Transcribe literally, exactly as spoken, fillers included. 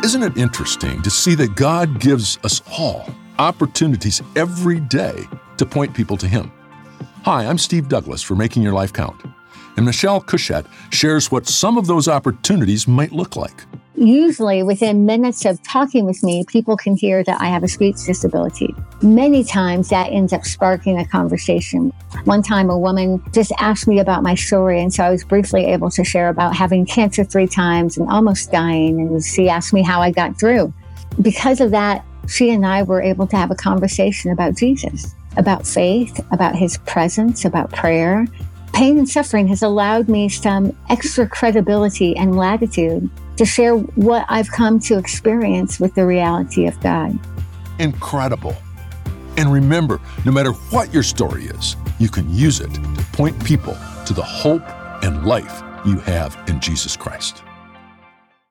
Isn't it interesting to see that God gives us all opportunities every day to point people to Him? Hi, I'm Steve Douglas for Making Your Life Count, and Michelle Cushett shares what some of those opportunities might look like. Usually within minutes of talking with me, people can hear that I have a speech disability. Many times that ends up sparking a conversation. One time a woman just asked me about my story, and so I was briefly able to share about having cancer three times and almost dying, and she asked me how I got through. Because of that, she and I were able to have a conversation about Jesus, about faith, about His presence, about prayer. Pain and suffering has allowed me some extra credibility and latitude to share what I've come to experience with the reality of God. Incredible. And remember, no matter what your story is, you can use it to point people to the hope and life you have in Jesus Christ.